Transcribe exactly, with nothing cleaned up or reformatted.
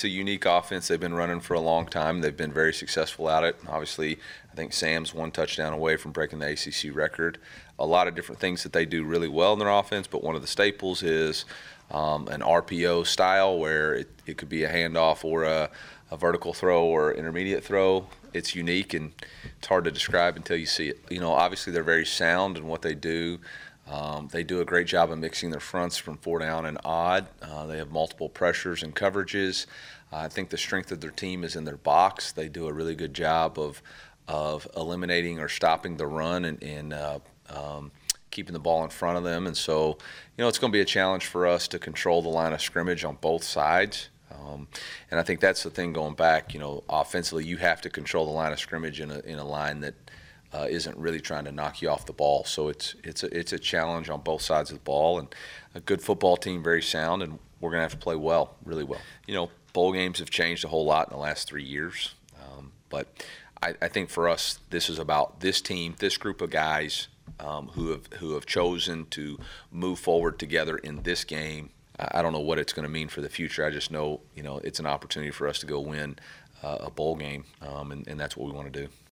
it's a unique offense they've been running for a long time. They've been very successful at it. Obviously, I think Sam's one touchdown away from breaking the A C C record. A lot of different things that they do really well in their offense, but one of the staples is um, an R P O style where it, it could be a handoff or a, a vertical throw or intermediate throw. It's unique, and it's hard to describe until you see it. You know, obviously they're very sound in what they do. Um, they do a great job of mixing their fronts from four down and odd. Uh, they have multiple pressures and coverages. Uh, I think the strength of their team is in their box. They do a really good job of of eliminating or stopping the run and, and uh, um, keeping the ball in front of them. And so, you know, it's going to be a challenge for us to control the line of scrimmage on both sides. Um, and I think that's the thing going back. You know, offensively, you have to control the line of scrimmage in a in a line that Uh, isn't really trying to knock you off the ball. So it's it's a, it's a challenge on both sides of the ball, and a good football team, very sound, and we're going to have to play well, really well. You know, bowl games have changed a whole lot in the last three years, um, but I, I think for us, this is about this team, this group of guys um, who have who have chosen to move forward together in this game. I, I don't know what it's going to mean for the future. I just know, you know, it's an opportunity for us to go win uh, a bowl game, um, and, and that's what we want to do.